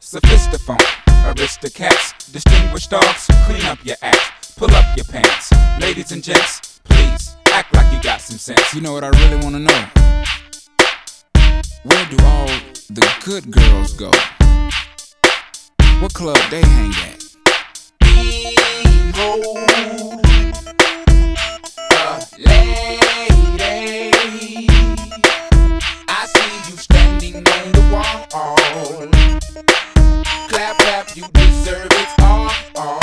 Sophistiphone, aristocats, distinguished dogs, clean up your act, pull up your pants. Ladies and gents, please, act like you got some sense. You know what I really wanna know? Where do all the good girls go? What club they hang at? Behold, lady, I see you standing on the wall. Clap, clap, you deserve it all.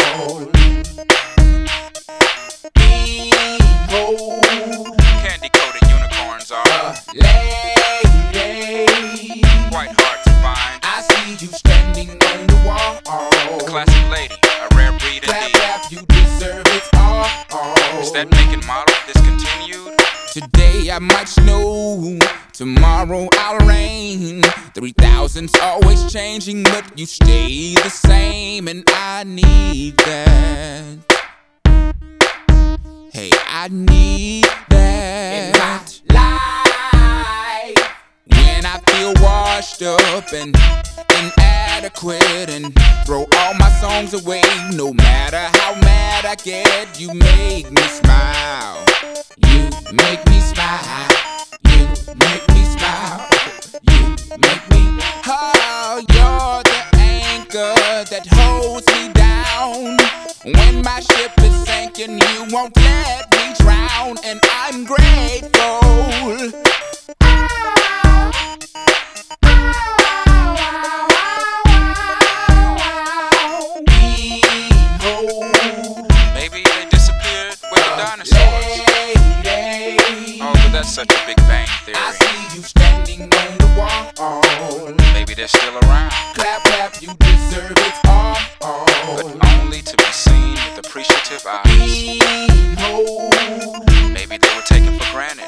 Behold, Candy-coated unicorns are lady, quite hard to find. I see you standing on the wall. Classic lady, a rare breed Clap, indeed. clap, you deserve it all. Is that making model discontinued? Today I might snow, tomorrow I'll rain. 3,000's always changing, but you stay the same, and I need that. Hey, I need In my that. life, When I feel washed up and inadequate and throw all my songs away, no matter how mad I get, you make me smile. you make me smile. You make me smile. You make me. Oh, you're the anchor that holds me down. When my ship is sinking, you won't let me drown, and I'm grateful. Behold, Maybe they disappeared with the dinosaurs. lady, Oh, but that's such a Big Bang I theory. see you standing on the wall. Maybe they're still around, Clap, clap, you deserve it all. but only to be seen with appreciative eyes. Behold, Maybe they were taken for granted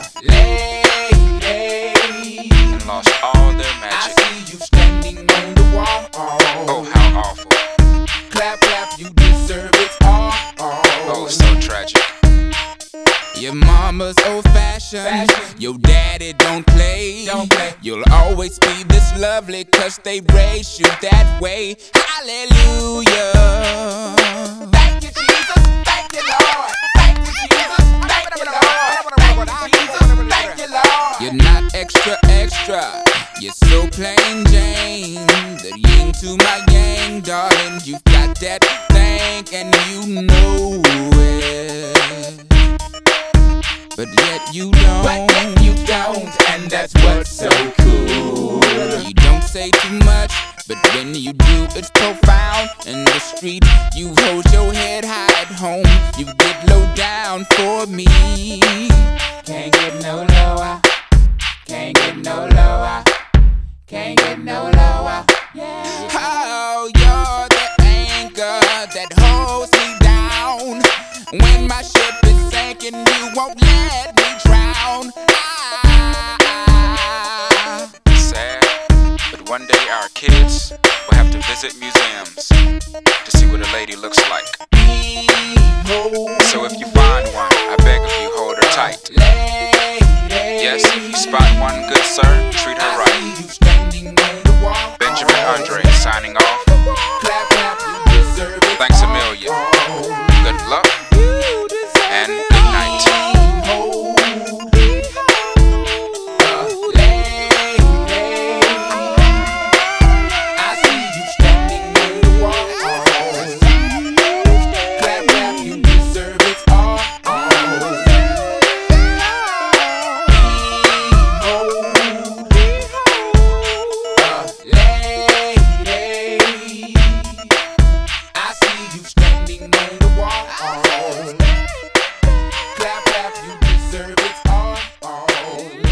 lady, and lost all their I magic. see you standing on the wall. Oh, how awful. Clap, clap, you deserve it all. Oh, so tragic. Your mama's old-fashioned, your daddy don't play. You'll always be this lovely 'cause they raised you that way. Hallelujah. Thank you, Jesus. Thank you, Lord. Thank you, Jesus. Thank you, Lord. Thank you, Jesus. Thank you, Lord. You're not extra, you're so plain Jane. The yin to my yang, darling. You've got that thing and you know it, but yet you don't. But yet you don't, and that's what's so cool. You don't say too much, but when you do, it's profound. In the street, you hold your head high. At home, you get low down for me. Can't get no lower. Can't get no lower. Can't get no lower. Yeah. Oh, you're the anchor that holds me down. When my ship is sinking, you won't let me drown. Sad, but one day our kids will have to visit museums to see what a lady looks like. So if you find one, I beg of you, hold her tight. Yes, if you spot one, good sir, treat her right. Benjamin Andre signing off. Thanks a million. Good luck and good night. Clap, clap, you deserve it all.